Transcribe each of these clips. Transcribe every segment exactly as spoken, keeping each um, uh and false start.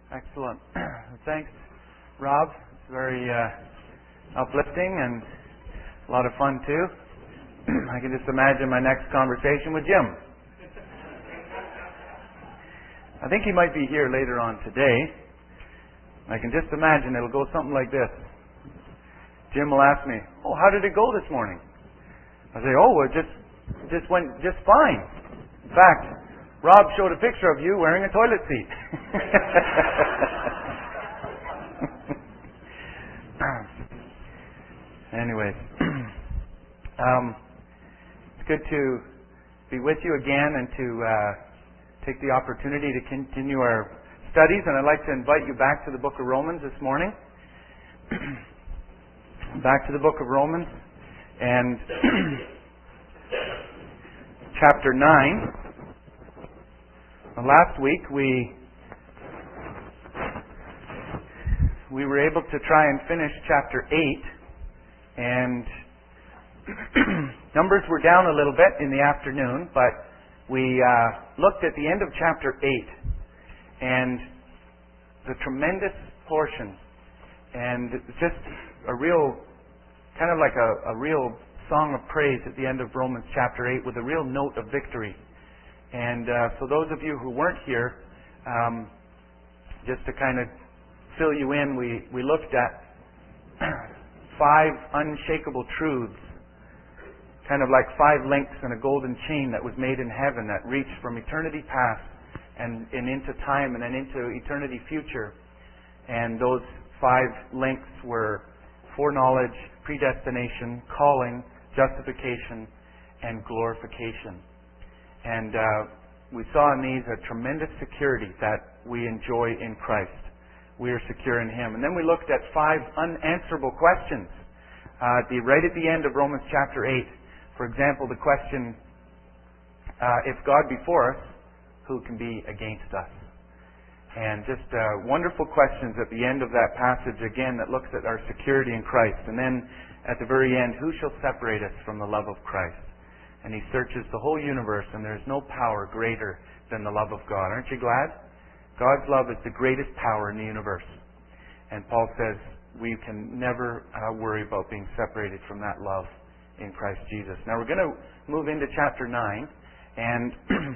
Excellent. Thanks, Rob. It's very uh, uplifting and a lot of fun too. I can just imagine my next conversation with Jim. I think he might be here later on today. I can just imagine it'll go something like this. Jim will ask me, "Oh, how did it go this morning?" I say, "Oh, it just just went just fine. In fact, Rob showed a picture of you wearing a toilet seat." Anyways, um, it's good to be with you again and to uh, take the opportunity to continue our studies. And I'd like to invite you back to the book of Romans this morning. Back to the book of Romans and chapter nine. Last week we we were able to try and finish chapter eight, and numbers were down a little bit in the afternoon, but we uh, looked at the end of chapter eight and the tremendous portion, and just a real kind of like a, a real song of praise at the end of Romans chapter eight with a real note of victory. And uh, so those of you who weren't here, um, just to kind of fill you in, we, we looked at five unshakable truths, kind of like five links in a golden chain that was made in heaven that reached from eternity past and, and into time and then into eternity future. And those five links were foreknowledge, predestination, calling, justification, and glorification. And uh, we saw in these a tremendous security that we enjoy in Christ. We are secure in Him. And then we looked at five unanswerable questions. Uh, the, right at the end of Romans chapter eight, for example, the question, uh, if God be for us, who can be against us? And just uh, wonderful questions at the end of that passage, again, that looks at our security in Christ. And then at the very end, who shall separate us from the love of Christ? And he searches the whole universe, and there is no power greater than the love of God. Aren't you glad? God's love is the greatest power in the universe. And Paul says we can never uh, worry about being separated from that love in Christ Jesus. Now we're going to move into chapter nine, and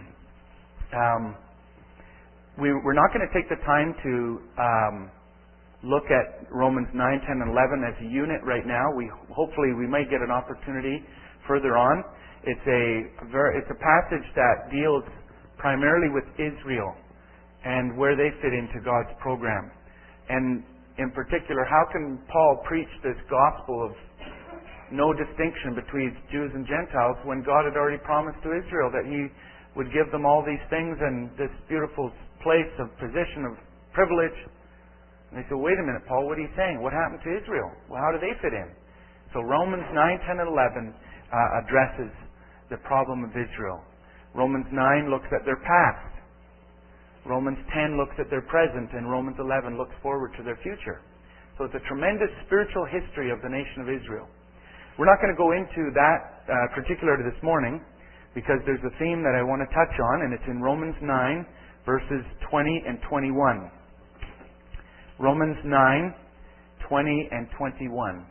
um, we, we're not going to take the time to um, look at Romans nine, ten, and eleven as a unit right now. We hopefully we might get an opportunity further on. It's a very, it's a passage that deals primarily with Israel and where they fit into God's program. And in particular, how can Paul preach this gospel of no distinction between Jews and Gentiles when God had already promised to Israel that He would give them all these things and this beautiful place of position of privilege? And they said, wait a minute, Paul, what are you saying? What happened to Israel? Well, how do they fit in? So Romans nine, ten, and eleven uh, addresses the problem of Israel. Romans nine looks at their past. Romans ten looks at their present, and Romans eleven looks forward to their future. So it's a tremendous spiritual history of the nation of Israel. We're not going to go into that uh, particularly this morning, because there's a theme that I want to touch on, and it's in Romans nine, verses twenty and twenty-one. Romans nine, twenty and twenty-one.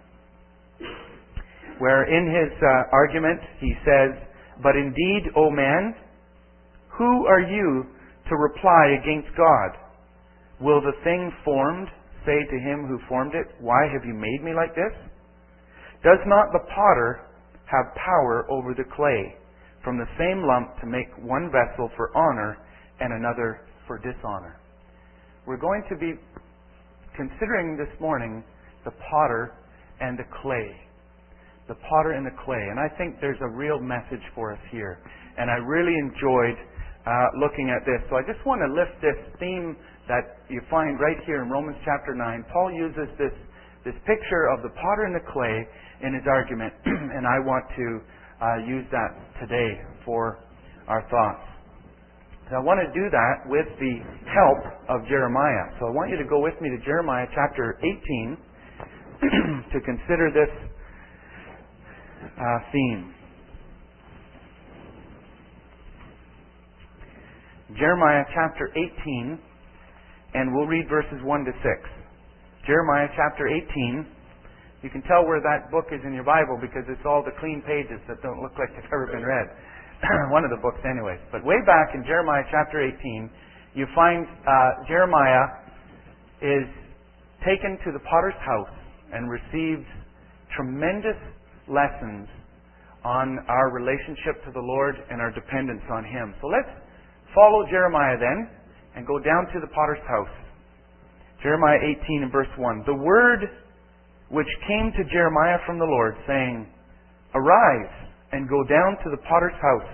Where in his uh, argument he says, "But indeed, O man, who are you to reply against God? Will the thing formed say to him who formed it, why have you made me like this? Does not the potter have power over the clay, from the same lump to make one vessel for honor and another for dishonor?" We're going to be considering this morning the potter and the clay. The potter and the clay. And I think there's a real message for us here. And I really enjoyed uh, looking at this. So I just want to lift this theme that you find right here in Romans chapter nine. Paul uses this, this picture of the potter and the clay in his argument. And I want to uh, use that today for our thoughts. So I want to do that with the help of Jeremiah. So I want you to go with me to Jeremiah chapter eighteen to consider this Uh, theme. Jeremiah chapter eighteen, and we'll read verses one to six. Jeremiah chapter eighteen. You can tell where that book is in your Bible because it's all the clean pages that don't look like they've ever been read. One of the books anyways. But way back in Jeremiah chapter eighteen, you find uh, Jeremiah is taken to the potter's house and receives tremendous lessons on our relationship to the Lord and our dependence on Him. So let's follow Jeremiah then and go down to the potter's house. Jeremiah eighteen and verse one. The word which came to Jeremiah from the Lord, saying, Arise and go down to the potter's house,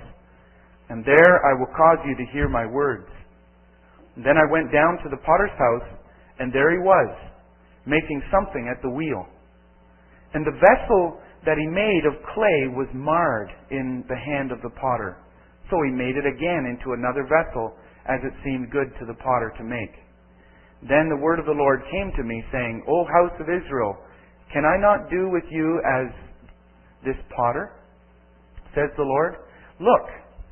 and there I will cause you to hear my words. And then I went down to the potter's house, and there he was, making something at the wheel. And the vessel that he made of clay was marred in the hand of the potter. So he made it again into another vessel, as it seemed good to the potter to make. Then the word of the Lord came to me, saying, O house of Israel, can I not do with you as this potter? Says the Lord. Look,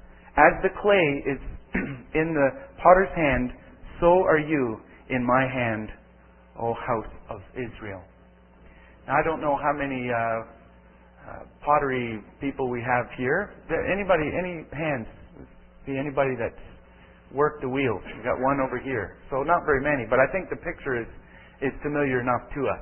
as the clay is in the potter's hand, so are you in my hand, O house of Israel. Now, I don't know how many uh, uh, pottery people we have here. Anybody, any hands? See anybody that's worked the wheels? We've got one over here. So not very many, but I think the picture is, is familiar enough to us.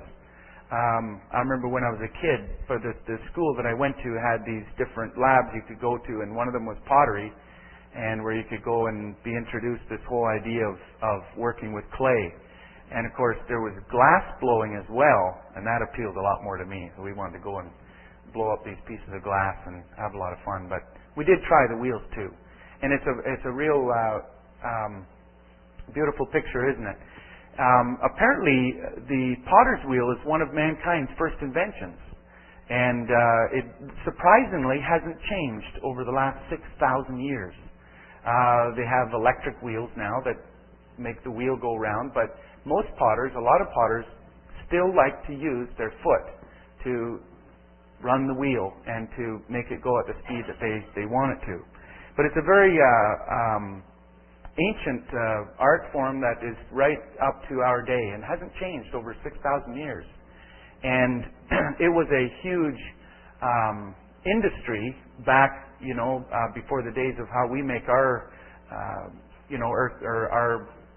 Um, I remember when I was a kid, for the, the school that I went to had these different labs you could go to, and one of them was pottery, and where you could go and be introduced to this whole idea of, of working with clay. And of course, there was glass blowing as well, and that appealed a lot more to me. So we wanted to go and blow up these pieces of glass and have a lot of fun. But we did try the wheels too, and it's a it's a real uh, um, beautiful picture, isn't it? Um, apparently, the potter's wheel is one of mankind's first inventions, and uh, it surprisingly hasn't changed over the last six thousand years. Uh, they have electric wheels now that make the wheel go round, but most potters, a lot of potters, still like to use their foot to run the wheel and to make it go at the speed that they, they want it to. But it's a very uh, um, ancient uh, art form that is right up to our day and hasn't changed over six thousand years. And it was a huge um, industry back, you know, uh, before the days of how we make our, uh, you know, our, our, our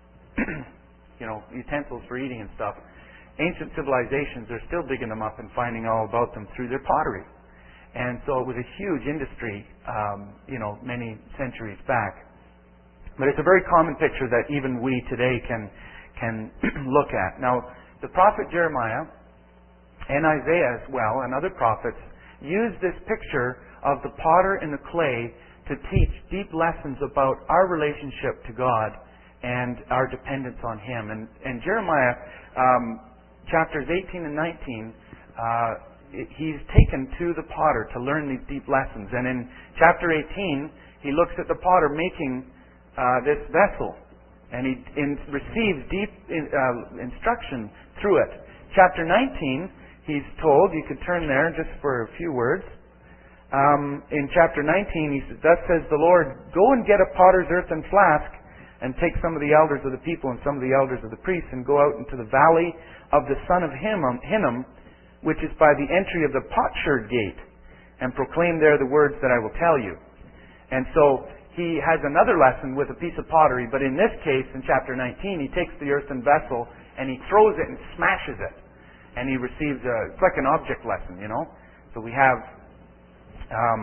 you know, utensils for eating and stuff. Ancient civilizations are still digging them up and finding all about them through their pottery. And so it was a huge industry, um, you know, many centuries back. But it's a very common picture that even we today can can look at. Now, the prophet Jeremiah and Isaiah as well, and other prophets, use this picture of the potter and the clay to teach deep lessons about our relationship to God and our dependence on Him. And, and Jeremiah, um, chapters eighteen and nineteen, uh, he's taken to the potter to learn these deep lessons. And in chapter eighteen, he looks at the potter making Uh, this vessel, and he in, receives deep in, uh, instruction through it. Chapter nineteen, he's told, you could turn there just for a few words. Um, in chapter nineteen, he says, Thus says the Lord, Go and get a potter's earthen flask, and take some of the elders of the people and some of the elders of the priests, and go out into the valley of the son of Hinnom, Hinnom which is by the entry of the potsherd gate, and proclaim there the words that I will tell you. And so he has another lesson with a piece of pottery, but in this case, in chapter nineteen, he takes the earthen vessel and he throws it and smashes it. And he receives a, it's like an object lesson, you know. So we have um,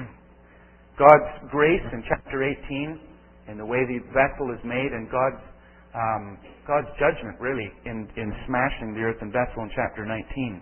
God's grace in chapter eighteen, in the way the vessel is made, and God's um, God's judgment, really, in, in smashing the earthen vessel in chapter nineteen.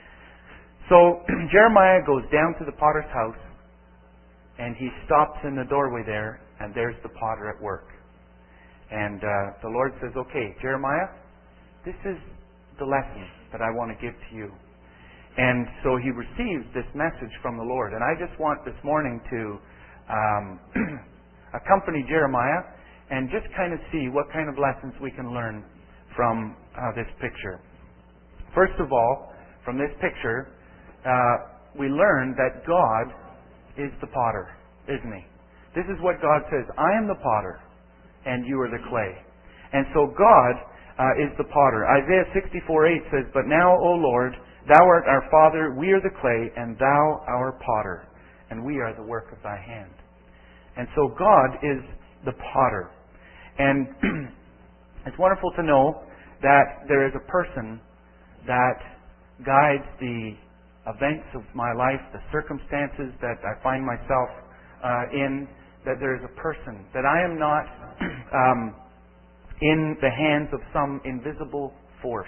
So Jeremiah goes down to the potter's house, and he stops in the doorway there, and there's the potter at work. And uh, the Lord says, Okay, Jeremiah, this is the lesson that I want to give to you. And so he receives this message from the Lord. And I just want this morning to um, accompany Jeremiah and just kind of see what kind of lessons we can learn from uh, this picture. First of all, from this picture, uh, we learn that God is the potter, isn't He? This is what God says. I am the potter, and you are the clay. And so God uh, is the potter. Isaiah sixty-four eight says, "But now, O Lord, Thou art our Father, we are the clay, and Thou our potter, and we are the work of Thy hand." And so God is the potter. And it's wonderful to know that there is a person that guides the events of my life, the circumstances that I find myself uh, in, that there is a person, that I am not um, in the hands of some invisible force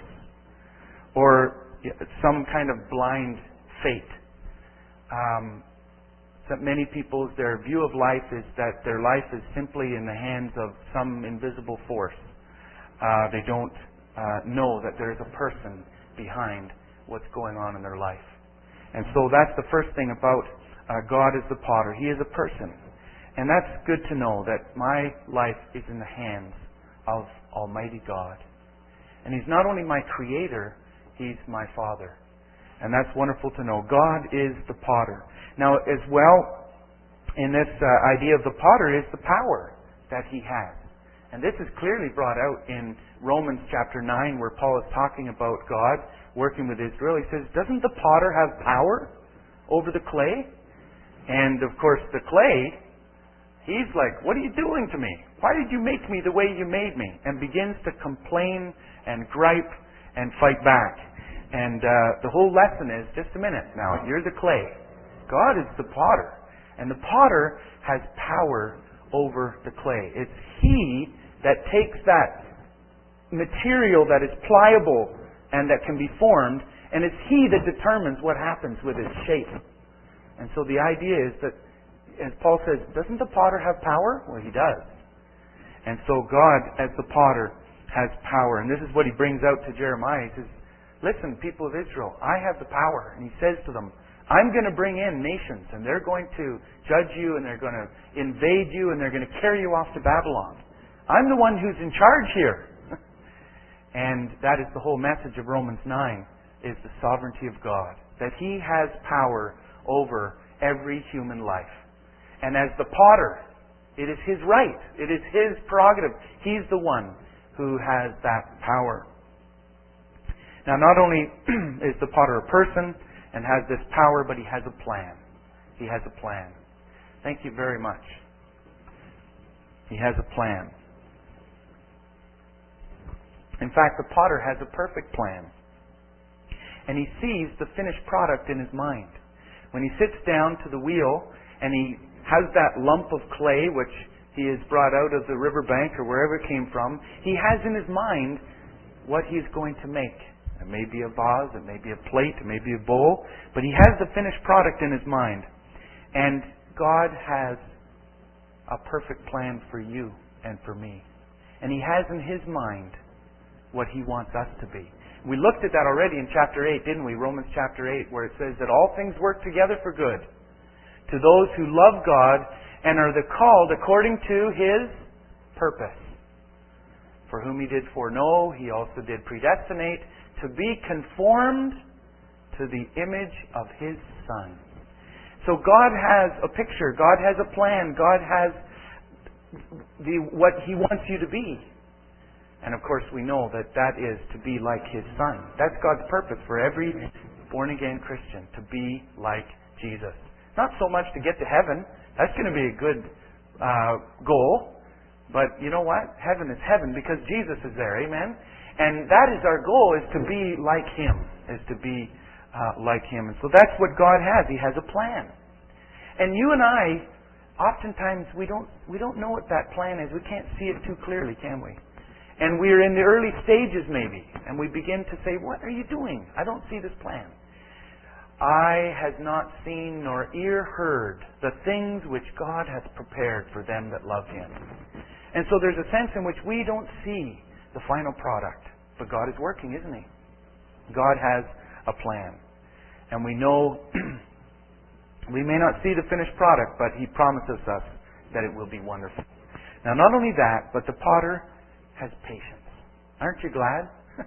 or some kind of blind fate. Um, that many people's, their view of life is that their life is simply in the hands of some invisible force. Uh, they don't uh, know that there is a person behind what's going on in their life. And so that's the first thing about uh, God as the potter. He is a person. And that's good to know, that my life is in the hands of Almighty God. And He's not only my Creator, He's my Father. And that's wonderful to know. God is the potter. Now, as well, in this uh, idea of the potter is the power that He has. And this is clearly brought out in Romans chapter nine, where Paul is talking about God working with Israel. He says, doesn't the potter have power over the clay? And, of course, the clay, he's like, what are you doing to me? Why did you make me the way you made me? And begins to complain and gripe and fight back. And uh, the whole lesson is, just a minute now, you're the clay. God is the potter. And the potter has power over the clay. It's He that takes that material that is pliable and that can be formed, and it's He that determines what happens with its shape. And so the idea is that, as Paul says, doesn't the potter have power? Well, he does. And so God, as the potter, has power. And this is what he brings out to Jeremiah. He says, listen, people of Israel, I have the power. And he says to them, I'm going to bring in nations, and they're going to judge you, and they're going to invade you, and they're going to carry you off to Babylon. I'm the one who's in charge here. And that is the whole message of Romans nine, is the sovereignty of God. That He has power over every human life. And as the potter, it is His right. It is His prerogative. He's the one who has that power. Now, not only is the potter a person and has this power, but he has a plan. He has a plan. Thank you very much. He has a plan. In fact, the potter has a perfect plan. And he sees the finished product in his mind. When he sits down to the wheel and he has that lump of clay which he has brought out of the riverbank or wherever it came from, he has in his mind what he is going to make. It may be a vase, it may be a plate, it may be a bowl, but he has the finished product in his mind. And God has a perfect plan for you and for me. And He has in His mind what He wants us to be. We looked at that already in chapter eight, didn't we? Romans chapter eight, where it says that all things work together for good to those who love God and are the called according to His purpose. For whom He did foreknow, He also did predestinate to be conformed to the image of His Son. So God has a picture. God has a plan. God has the what He wants you to be. And of course we know that that is to be like His Son. That's God's purpose for every born-again Christian, to be like Jesus. Not so much to get to heaven. That's going to be a good uh, goal. But you know what? Heaven is heaven because Jesus is there. Amen? And that is our goal, is to be like Him. Is to be uh, like Him. And so that's what God has. He has a plan. And you and I, oftentimes we don't we don't know what that plan is. We can't see it too clearly, can we? And we're in the early stages maybe. And we begin to say, what are you doing? I don't see this plan. Eye has not seen nor ear heard the things which God hath prepared for them that love Him. And so there's a sense in which we don't see the final product. But God is working, isn't He? God has a plan. And we know we may not see the finished product, but He promises us that it will be wonderful. Now, not only that, but the potter has patience. Aren't you glad?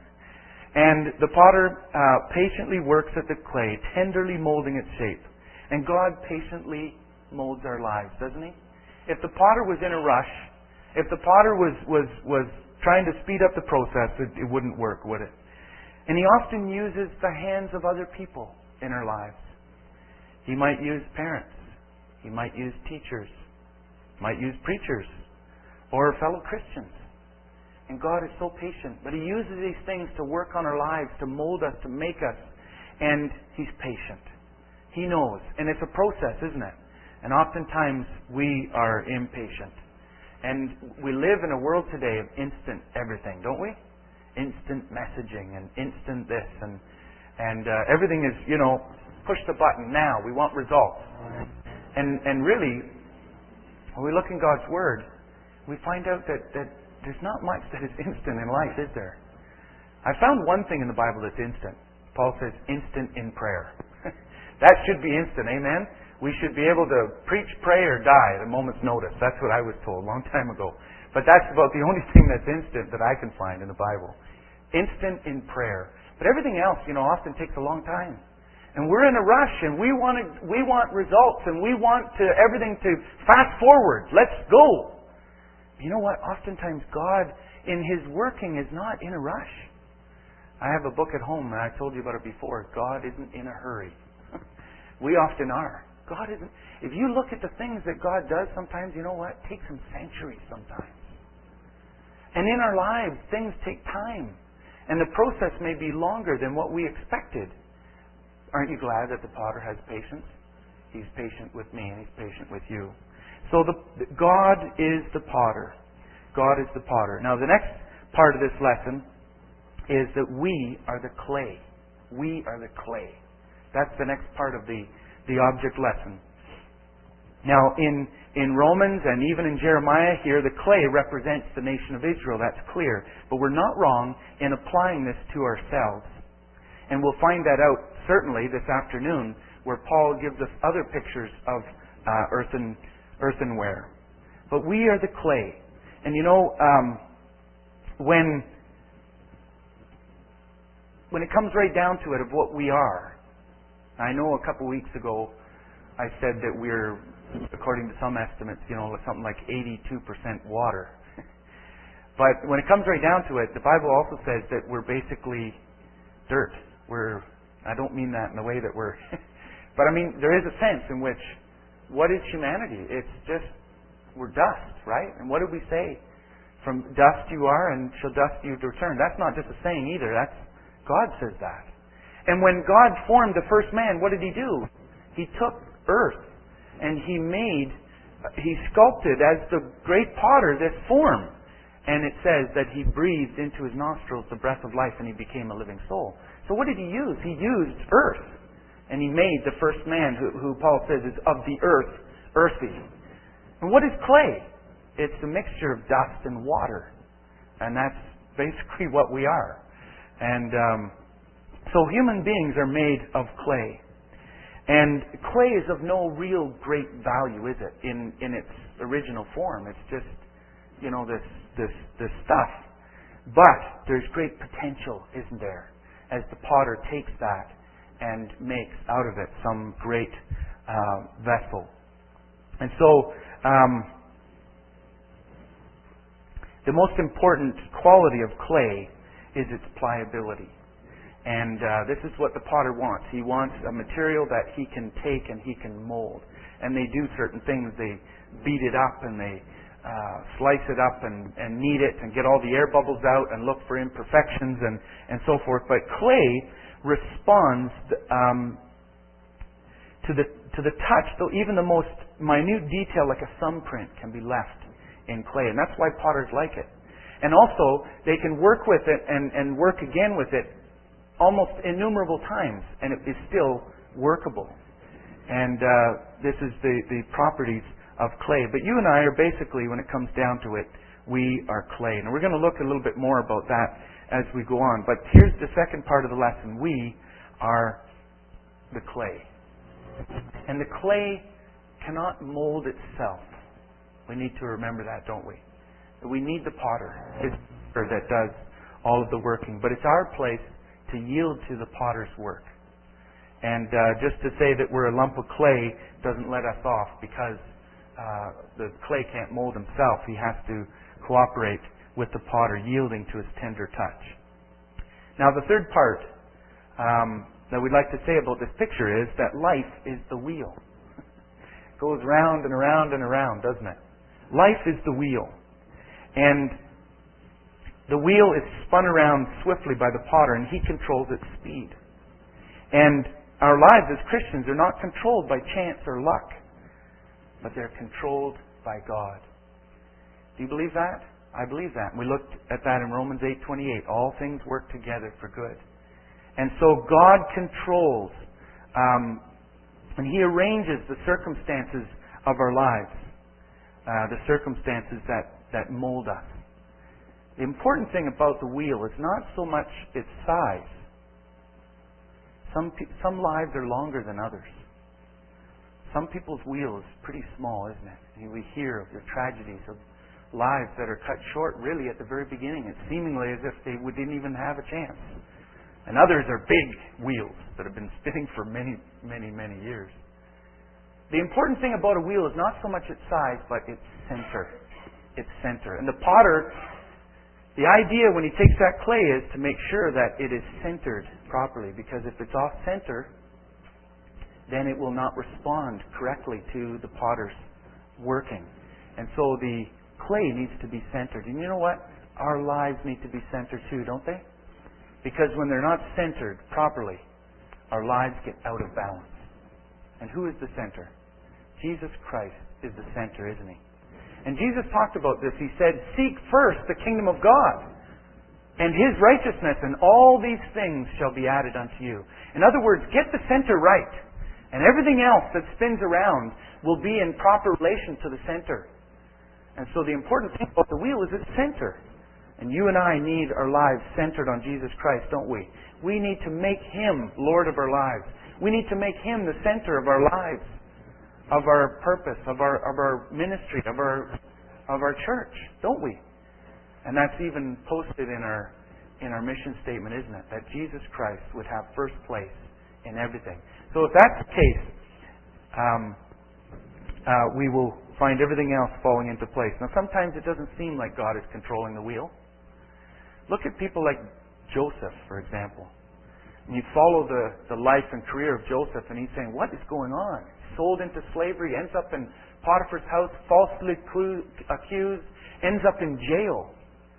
And the potter uh, patiently works at the clay, tenderly molding its shape. And God patiently molds our lives, doesn't He? If the potter was in a rush, if the potter was was was trying to speed up the process, it, it wouldn't work, would it? And He often uses the hands of other people in our lives. He might use parents. He might use teachers. Might use preachers. Or fellow Christians. And God is so patient. But He uses these things to work on our lives, to mold us, to make us. And He's patient. He knows. And it's a process, isn't it? And oftentimes we are impatient. And we live in a world today of instant everything, don't we? Instant messaging and instant this. And and uh, everything is, you know, push the button now. We want results. And and really, when we look in God's Word, we find out that, that there's not much that is instant in life, is there? I found one thing in the Bible that's instant. Paul says, instant in prayer. That should be instant, amen? We should be able to preach, pray, or die at a moment's notice. That's what I was told a long time ago. But that's about the only thing that's instant that I can find in the Bible. Instant in prayer. But everything else, you know, often takes a long time. And we're in a rush, and we want to, we want results, and we want to, everything to fast forward. Let's go. You know what? Oftentimes God, in His working, is not in a rush. I have a book at home, and I told you about it before. God isn't in a hurry. We often are. God isn't. If you look at the things that God does sometimes, you know what? It takes Him centuries sometimes. And in our lives, things take time. And the process may be longer than what we expected. Aren't you glad that the potter has patience? He's patient with me and He's patient with you. So the, God is the potter. God is the potter. Now the next part of this lesson is that we are the clay. We are the clay. That's the next part of the, the object lesson. Now, in, in Romans and even in Jeremiah here, the clay represents the nation of Israel. That's clear. But we're not wrong in applying this to ourselves. And we'll find that out certainly this afternoon, where Paul gives us other pictures of uh, earthen, earthenware. But we are the clay. And you know, um, when, when it comes right down to it of what we are, I know a couple weeks ago I said that we're, according to some estimates, you know, something like eighty-two percent water. But when it comes right down to it, the Bible also says that we're basically dirt. We're, I don't mean that in the way that we're, but I mean, there is a sense in which, what is humanity? It's just, we're dust, right? And what did we say? From dust you are, and shall dust you return. That's not just a saying either. That's, God says that. And when God formed the first man, what did He do? He took earth and He made, He sculpted as the great potter this form. And it says that He breathed into His nostrils the breath of life and he became a living soul. So what did He use? He used earth. And He made the first man who, who Paul says is of the earth, earthy. And what is clay? It's a mixture of dust and water. And that's basically what we are. And um, so human beings are made of clay. And clay is of no real great value, is it, in, in its original form. It's just, you know, this, this, this stuff. But there's great potential, isn't there, as the potter takes that and makes out of it some great uh, vessel. And so, um, the most important quality of clay is its pliability. And uh, this is what the potter wants. He wants a material that he can take and he can mold. And they do certain things. They beat it up and they uh, slice it up and, and knead it and get all the air bubbles out and look for imperfections and, and so forth. But clay responds um, to the to the touch, though even the most minute detail like a thumbprint can be left in clay. And that's why potters like it. And also, they can work with it and, and work again with it almost innumerable times, and it is still workable. And uh, this is the, the properties of clay. But you and I are basically, when it comes down to it, we are clay. And we're going to look a little bit more about that as we go on. But here's the second part of the lesson. We are the clay. And the clay cannot mold itself. We need to remember that, don't we? We need the potter. It's the potter that does all of the working. But it's our place to yield to the potter's work. And uh, just to say that we're a lump of clay doesn't let us off, because uh, the clay can't mold himself. He has to cooperate with the potter, yielding to his tender touch. Now, the third part um, that we'd like to say about this picture is that life is the wheel. It goes round and around and around, doesn't it? Life is the wheel. And the wheel is spun around swiftly by the potter, and he controls its speed. And our lives as Christians are not controlled by chance or luck, but they're controlled by God. Do you believe that? I believe that. And we looked at that in Romans eight twenty-eight. All things work together for good. And so God controls, um, and He arranges the circumstances of our lives, uh, the circumstances that, that mold us. The important thing about the wheel is not so much its size. Some pe- some lives are longer than others. Some people's wheel is pretty small, isn't it? And we hear of the tragedies of lives that are cut short really at the very beginning. It's seemingly as if they didn't even have a chance. And others are big wheels that have been spinning for many, many, many years. The important thing about a wheel is not so much its size, but its center. Its center. And the potter, the idea when he takes that clay is to make sure that it is centered properly. Because if it's off center, then it will not respond correctly to the potter's working. And so the clay needs to be centered. And you know what? Our lives need to be centered too, don't they? Because when they're not centered properly, our lives get out of balance. And who is the center? Jesus Christ is the center, isn't He? And Jesus talked about this. He said, "Seek first the kingdom of God and His righteousness, and all these things shall be added unto you." In other words, get the center right. And everything else that spins around will be in proper relation to the center. And so the important thing about the wheel is its center. And you and I need our lives centered on Jesus Christ, don't we? We need to make Him Lord of our lives. We need to make Him the center of our lives, of our purpose, of our of our ministry, of our of our church, don't we? And that's even posted in our in our mission statement, isn't it? That Jesus Christ would have first place in everything. So if that's the case, um, uh, we will find everything else falling into place. Now, sometimes it doesn't seem like God is controlling the wheel. Look at people like Joseph, for example. And you follow the, the life and career of Joseph, and he's saying, what is going on? Sold into slavery, ends up in Potiphar's house, falsely accused, ends up in jail.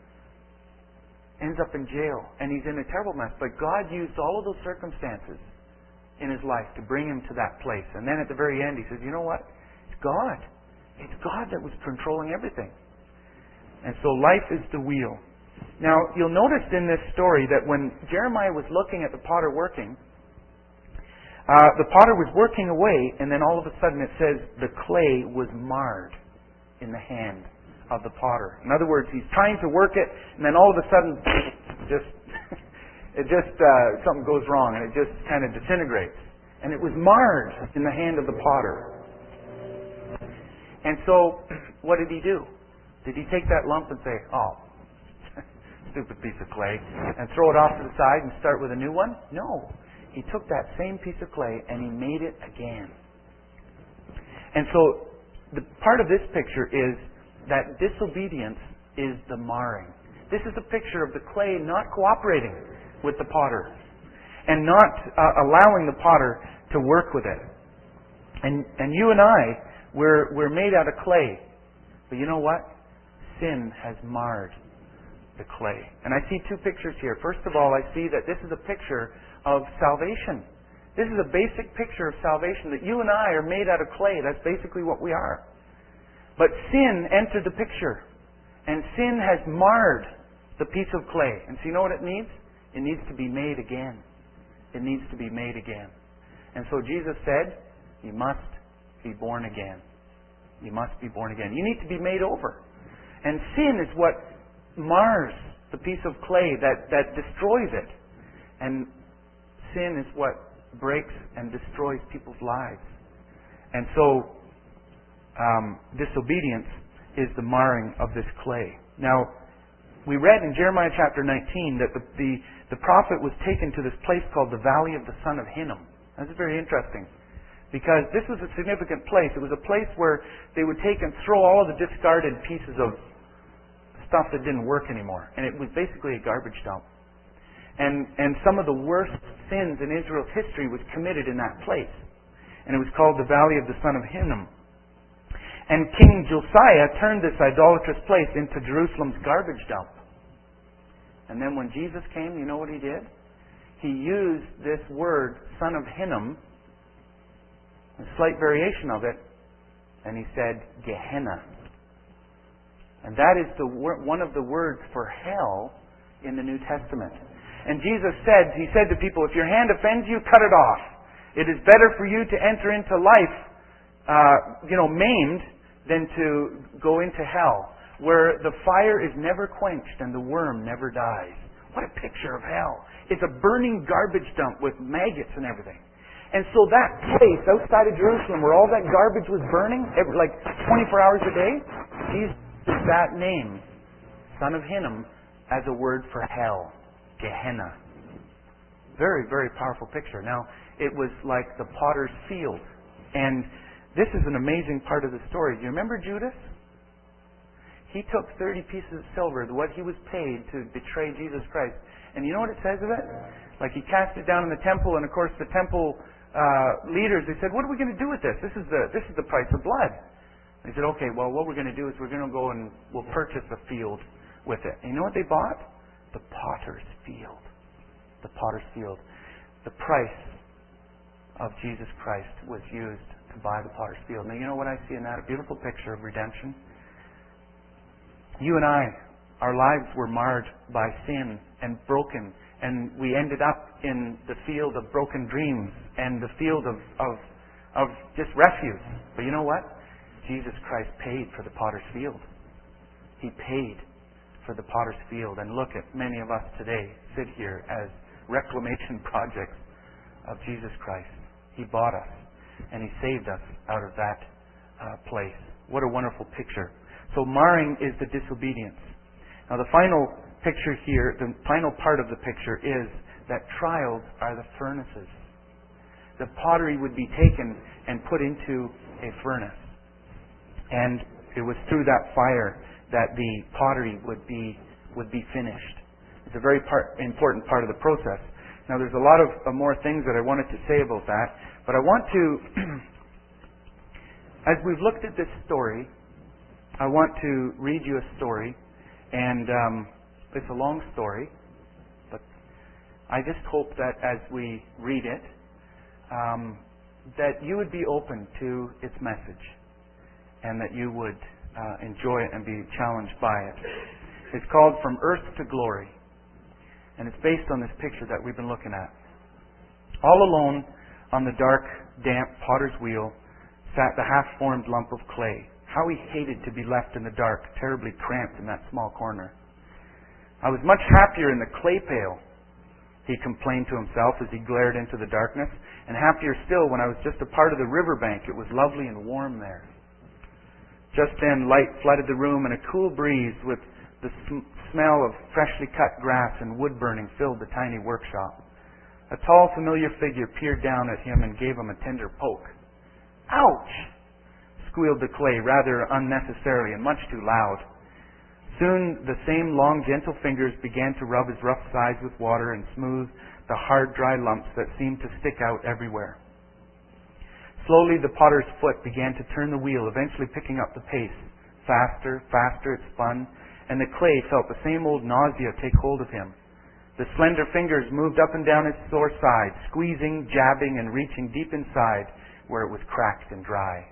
Ends up in jail. And he's in a terrible mess. But God used all of those circumstances in his life to bring him to that place. And then at the very end, he says, you know what? It's God. It's God that was controlling everything. And so life is the wheel. Now, you'll notice in this story that when Jeremiah was looking at the potter working, uh, the potter was working away, and then all of a sudden it says the clay was marred in the hand of the potter. In other words, he's trying to work it, and then all of a sudden, just it just uh, something goes wrong, and it just kind of disintegrates. And it was marred in the hand of the potter. And so, what did he do? Did he take that lump and say, oh, stupid piece of clay, and throw it off to the side and start with a new one? No. He took that same piece of clay and he made it again. And so, the part of this picture is that disobedience is the marring. This is a picture of the clay not cooperating with the potter and not uh, allowing the potter to work with it. And and you and I, we're we're made out of clay. But you know what? Sin has marred the clay. And I see two pictures here. First of all, I see that this is a picture of salvation. This is a basic picture of salvation, that you and I are made out of clay. That's basically what we are. But sin entered the picture. And sin has marred the piece of clay. And so you know what it needs? It needs to be made again. It needs to be made again. And so Jesus said, you must be born again. You must be born again. You need to be made over. And sin is what mars the piece of clay, that, that destroys it. And sin is what breaks and destroys people's lives. And so, um, disobedience is the marring of this clay. Now, we read in Jeremiah chapter nineteen that the, the, the prophet was taken to this place called the Valley of the Son of Hinnom. That's very interesting, because this was a significant place. It was a place where they would take and throw all of the discarded pieces of stuff that didn't work anymore. And it was basically a garbage dump. And, and some of the worst sins in Israel's history was committed in that place. And it was called the Valley of the Son of Hinnom. And King Josiah turned this idolatrous place into Jerusalem's garbage dump. And then when Jesus came, you know what he did? He used this word, Son of Hinnom, a slight variation of it, and he said, Gehenna. And that is the wor- one of the words for hell in the New Testament. And Jesus said, he said to people, if your hand offends you, cut it off. It is better for you to enter into life, uh, you know, maimed, than to go into hell, where the fire is never quenched and the worm never dies. What a picture of hell. It's a burning garbage dump with maggots and everything. And so that place outside of Jerusalem where all that garbage was burning, every, like twenty-four hours a day, Jesus used that name, Son of Hinnom, as a word for hell. Gehenna. Very, very powerful picture. Now, it was like the potter's field. And this is an amazing part of the story. Do you remember Judas? He took thirty pieces of silver, what he was paid to betray Jesus Christ. And you know what it says of it? Like he cast it down in the temple, and of course the temple uh, leaders, they said, what are we going to do with this? This is the this is the price of blood. They said, okay, well, what we're going to do is we're going to go and we'll purchase a field with it. And you know what they bought? The potter's field. The potter's field. The price of Jesus Christ was used to buy the potter's field. Now, you know what I see in that? A beautiful picture of redemption. You and I, our lives were marred by sin and broken, and we ended up in the field of broken dreams and the field of, of, of just refuse. But you know what? Jesus Christ paid for the potter's field. He paid for the potter's field. And look at many of us today sit here as reclamation projects of Jesus Christ. He bought us and He saved us out of that uh, place. What a wonderful picture. So marring is the disobedience. Now the final picture here, the final part of the picture is that trials are the furnaces. The pottery would be taken and put into a furnace. And it was through that fire that the pottery would be would be finished. It's a very part, important part of the process. Now, there's a lot of uh, more things that I wanted to say about that, but I want to, as we've looked at this story, I want to read you a story, and um, it's a long story, but I just hope that as we read it, um, that you would be open to its message, and that you would Uh, enjoy it and be challenged by it. It's called From Earth to Glory. And it's based on this picture that we've been looking at. All alone on the dark, damp potter's wheel sat the half-formed lump of clay. How he hated to be left in the dark, terribly cramped in that small corner. I was much happier in the clay pail, he complained to himself as he glared into the darkness, and happier still when I was just a part of the riverbank. It was lovely and warm there. Just then, light flooded the room, and a cool breeze with the sm- smell of freshly cut grass and wood burning filled the tiny workshop. A tall, familiar figure peered down at him and gave him a tender poke. Ouch! Squealed the clay, rather unnecessarily and much too loud. Soon, the same long, gentle fingers began to rub his rough sides with water and smooth the hard, dry lumps that seemed to stick out everywhere. Slowly, the potter's foot began to turn the wheel, eventually picking up the pace. Faster, faster it spun, and the clay felt the same old nausea take hold of him. The slender fingers moved up and down his sore side, squeezing, jabbing, and reaching deep inside where it was cracked and dry.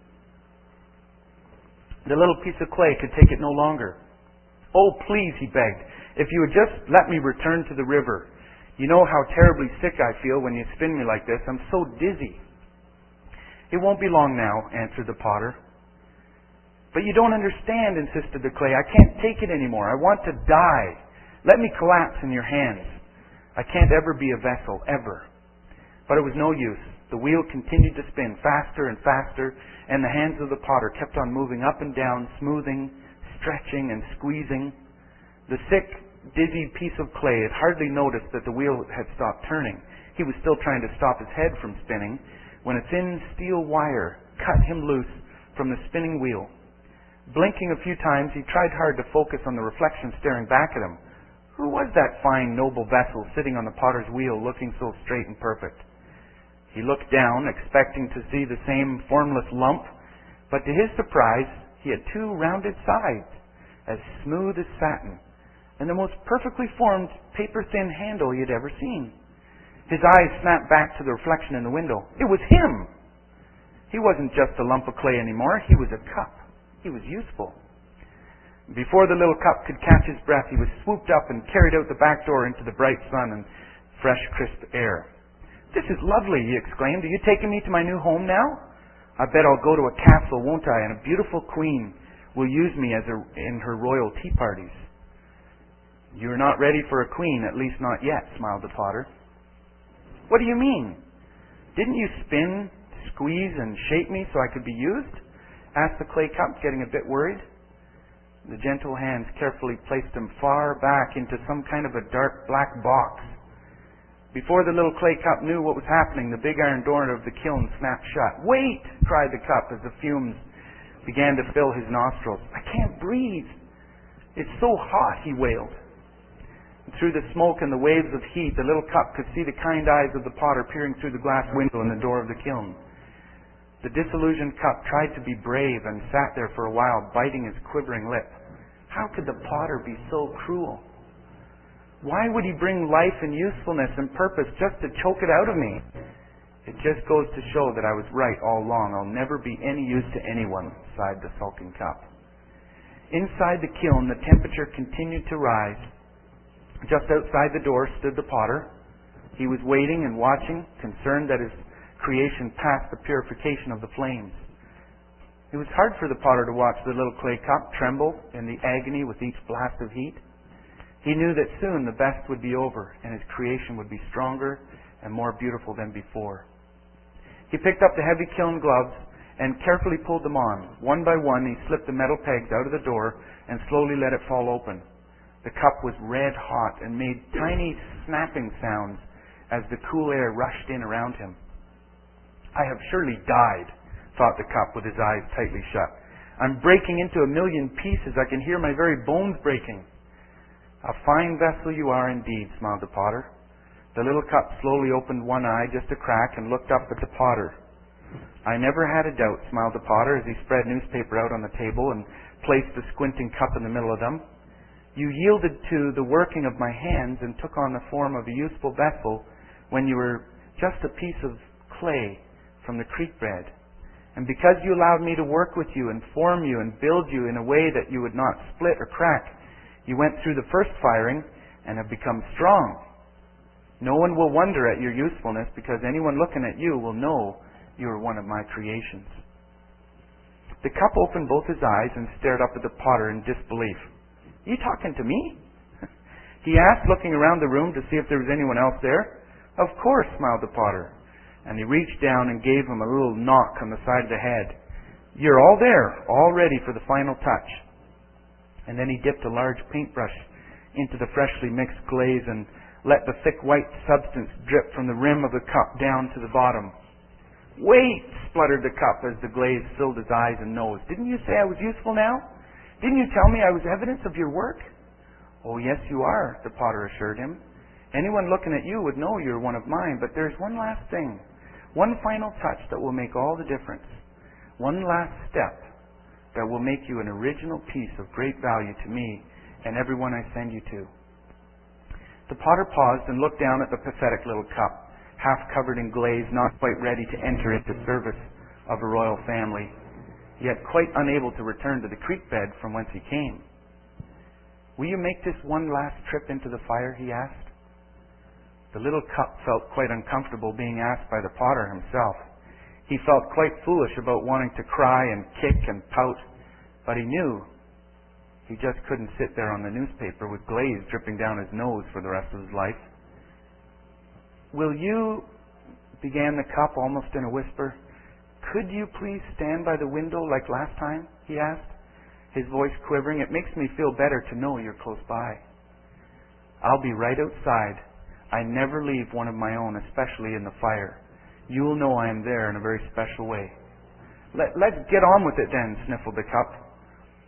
The little piece of clay could take it no longer. Oh, please, he begged, if you would just let me return to the river. You know how terribly sick I feel when you spin me like this. I'm so dizzy. It won't be long now, answered the potter. But you don't understand, insisted the clay. I can't take it anymore. I want to die. Let me collapse in your hands. I can't ever be a vessel, ever. But it was no use. The wheel continued to spin faster and faster, and the hands of the potter kept on moving up and down, smoothing, stretching, and squeezing. The sick, dizzy piece of clay had hardly noticed that the wheel had stopped turning. He was still trying to stop his head from spinning, when a thin steel wire cut him loose from the spinning wheel. Blinking a few times, he tried hard to focus on the reflection staring back at him. Who was that fine, noble vessel sitting on the potter's wheel, looking so straight and perfect? He looked down, expecting to see the same formless lump, but to his surprise, he had two rounded sides, as smooth as satin, and the most perfectly formed, paper-thin handle he had ever seen. His eyes snapped back to the reflection in the window. It was him! He wasn't just a lump of clay anymore, he was a cup. He was useful. Before the little cup could catch his breath, he was swooped up and carried out the back door into the bright sun and fresh, crisp air. "This is lovely," he exclaimed. "Are you taking me to my new home now? I bet I'll go to a castle, won't I? And a beautiful queen will use me as a, in her royal tea parties." "You're not ready for a queen, at least not yet," smiled the potter. "What do you mean? Didn't you spin, squeeze, and shape me so I could be used?" asked the clay cup, getting a bit worried. The gentle hands carefully placed him far back into some kind of a dark black box. Before the little clay cup knew what was happening, the big iron door of the kiln snapped shut. "Wait!" cried the cup as the fumes began to fill his nostrils. "I can't breathe. It's so hot," he wailed. And through the smoke and the waves of heat, the little cup could see the kind eyes of the potter peering through the glass window in the door of the kiln. The disillusioned cup tried to be brave and sat there for a while, biting his quivering lip. How could the potter be so cruel? Why would he bring life and usefulness and purpose just to choke it out of me? "It just goes to show that I was right all along. I'll never be any use to anyone," sighed the sulking cup. Inside the kiln, the temperature continued to rise. Just outside the door stood the potter. He was waiting and watching, concerned that his creation passed the purification of the flames. It was hard for the potter to watch the little clay cup tremble in the agony with each blast of heat. He knew that soon the best would be over and his creation would be stronger and more beautiful than before. He picked up the heavy kiln gloves and carefully pulled them on. One by one, he slipped the metal pegs out of the door and slowly let it fall open. The cup was red hot and made tiny snapping sounds as the cool air rushed in around him. "I have surely died," thought the cup with his eyes tightly shut. "I'm breaking into a million pieces. I can hear my very bones breaking." "A fine vessel you are indeed," smiled the potter. The little cup slowly opened one eye, just a crack, and looked up at the potter. "I never had a doubt," smiled the potter as he spread newspaper out on the table and placed the squinting cup in the middle of them. "You yielded to the working of my hands and took on the form of a useful vessel when you were just a piece of clay from the creek bed. And because you allowed me to work with you and form you and build you in a way that you would not split or crack, you went through the first firing and have become strong. No one will wonder at your usefulness because anyone looking at you will know you are one of my creations." The cup opened both his eyes and stared up at the potter in disbelief. "You talking to me?" he asked, looking around the room to see if there was anyone else there. "Of course," smiled the potter. And he reached down and gave him a little knock on the side of the head. "You're all there, all ready for the final touch." And then he dipped a large paintbrush into the freshly mixed glaze and let the thick white substance drip from the rim of the cup down to the bottom. "Wait!" spluttered the cup as the glaze filled his eyes and nose. "Didn't you say I was useful now? Didn't you tell me I was evidence of your work?" "Oh, yes, you are," the potter assured him. "Anyone looking at you would know you're one of mine, but there's one last thing. One final touch that will make all the difference. One last step that will make you an original piece of great value to me and everyone I send you to." The potter paused and looked down at the pathetic little cup, half covered in glaze, not quite ready to enter into service of a royal family, yet quite unable to return to the creek bed from whence he came. "Will you make this one last trip into the fire?" he asked. The little cup felt quite uncomfortable being asked by the potter himself. He felt quite foolish about wanting to cry and kick and pout, but he knew he just couldn't sit there on the newspaper with glaze dripping down his nose for the rest of his life. "Will you," began the cup almost in a whisper, "could you please stand by the window like last time?" he asked, his voice quivering. "It makes me feel better to know you're close by." "I'll be right outside. I never leave one of my own, especially in the fire. You will know I am there in a very special way." Let, let's get on with it then," sniffled the cup.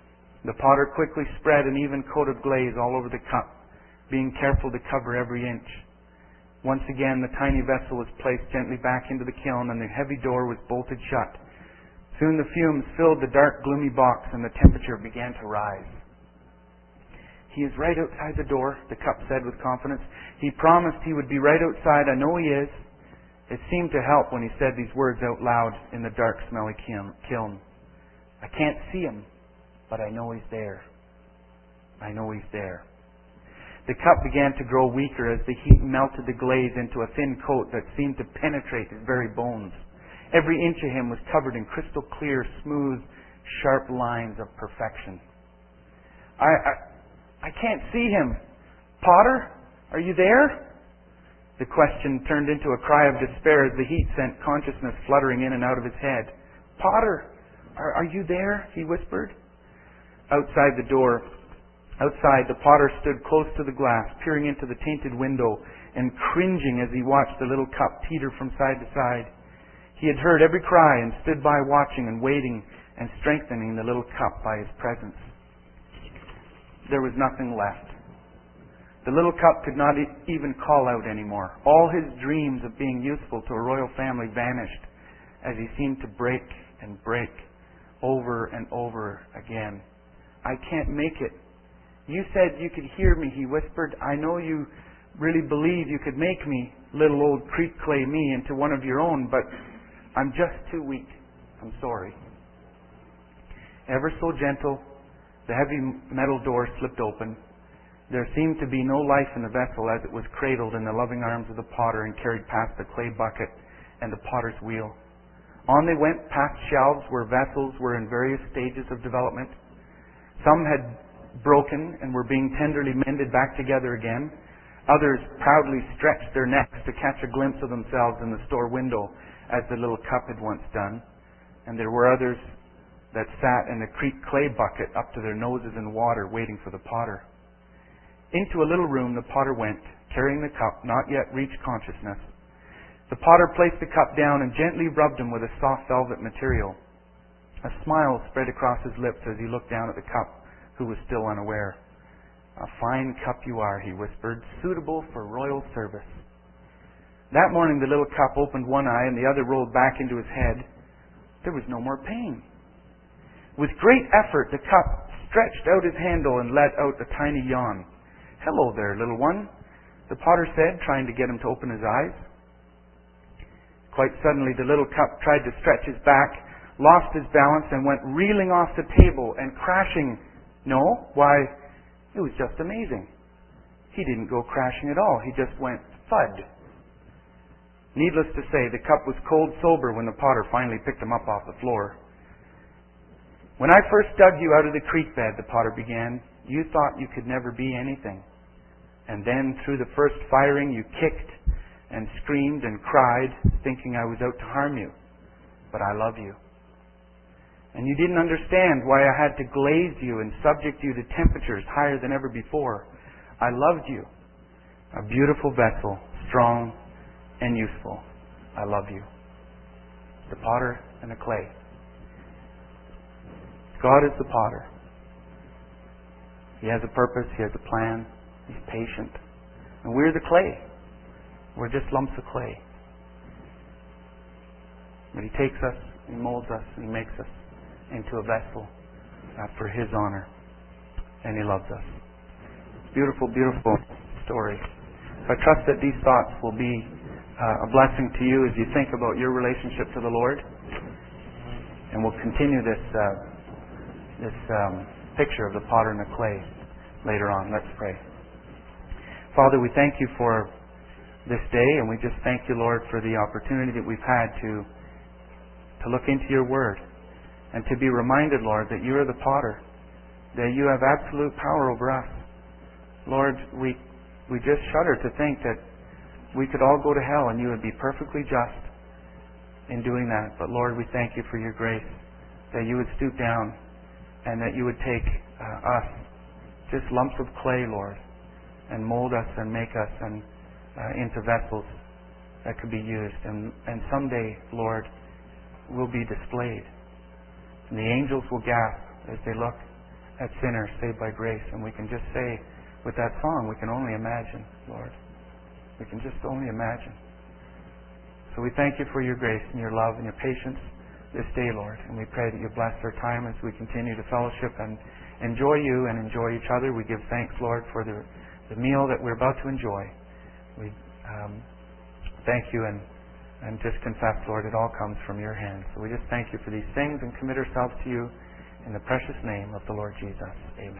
The potter quickly spread an even coat of glaze all over the cup, being careful to cover every inch. Once again, the tiny vessel was placed gently back into the kiln, and the heavy door was bolted shut. Soon the fumes filled the dark, gloomy box, and the temperature began to rise. "He is right outside the door," the cup said with confidence. "He promised he would be right outside. I know he is." It seemed to help when he said these words out loud in the dark, smelly kiln. "I can't see him, but I know he's there. I know he's there." The cup began to grow weaker as the heat melted the glaze into a thin coat that seemed to penetrate his very bones. Every inch of him was covered in crystal clear, smooth, sharp lines of perfection. I, I, I can't see him. Potter, are you there?" The question turned into a cry of despair as the heat sent consciousness fluttering in and out of his head. "Potter, are, are you there?" he whispered. Outside the door, outside, the potter stood close to the glass, peering into the tainted window and cringing as he watched the little cup teeter from side to side. He had heard every cry and stood by watching and waiting and strengthening the little cup by his presence. There was nothing left. The little cup could not e- even call out anymore. All his dreams of being useful to a royal family vanished as he seemed to break and break over and over again. "I can't make it. You said you could hear me," he whispered. "I know you really believe you could make me, little old creek clay me, into one of your own, but I'm just too weak. I'm sorry." Ever so gentle, the heavy metal door slipped open. There seemed to be no life in the vessel as it was cradled in the loving arms of the potter and carried past the clay bucket and the potter's wheel. On they went past shelves where vessels were in various stages of development. Some had broken and were being tenderly mended back together again. Others proudly stretched their necks to catch a glimpse of themselves in the store window as the little cup had once done. And there were others that sat in the creek clay bucket up to their noses in water waiting for the potter. Into a little room the potter went, carrying the cup, not yet reached consciousness. The potter placed the cup down and gently rubbed him with a soft velvet material. A smile spread across his lips as he looked down at the cup, who was still unaware. "A fine cup you are," he whispered, "suitable for royal service." That morning the little cup opened one eye and the other rolled back into his head. There was no more pain. With great effort the cup stretched out his handle and let out a tiny yawn. "Hello there, little one," the potter said, trying to get him to open his eyes. Quite suddenly the little cup tried to stretch his back, lost his balance, and went reeling off the table and crashing. No, why, it was just amazing. He didn't go crashing at all. He just went thud. Needless to say, the cup was cold sober when the potter finally picked him up off the floor. "When I first dug you out of the creek bed," the potter began, "you thought you could never be anything. And then through the first firing you kicked and screamed and cried, thinking I was out to harm you. But I love you. And you didn't understand why I had to glaze you and subject you to temperatures higher than ever before. I loved you. A beautiful vessel, strong and useful. I love you." The potter and the clay. God is the potter. He has a purpose. He has a plan. He's patient. And we're the clay. We're just lumps of clay. But He takes us, He molds us, and He makes us into a vessel uh, for His honor. And He loves us. Beautiful, beautiful story. So I trust that these thoughts will be uh, a blessing to you as you think about your relationship to the Lord. And we'll continue this uh, this um, picture of the potter and the clay later on. Let's pray. Father, we thank you for this day, and we just thank you, Lord, for the opportunity that we've had to to look into your Word and to be reminded, Lord, that you are the potter, that you have absolute power over us. Lord, we we just shudder to think that we could all go to hell and you would be perfectly just in doing that. But Lord, we thank you for your grace, that you would stoop down and that you would take uh, us, just lumps of clay, Lord, and mold us and make us and uh, into vessels that could be used. And, and someday, Lord, we'll be displayed. And the angels will gasp as they look that sinner saved by grace. And we can just say with that song, we can only imagine, Lord. We can just only imagine. So we thank you for your grace and your love and your patience this day, Lord. And we pray that you bless our time as we continue to fellowship and enjoy you and enjoy each other. We give thanks, Lord, for the, the meal that we're about to enjoy. We um, thank you and, and just confess, Lord, it all comes from your hand. So we just thank you for these things and commit ourselves to you in the precious name of the Lord Jesus. Amen.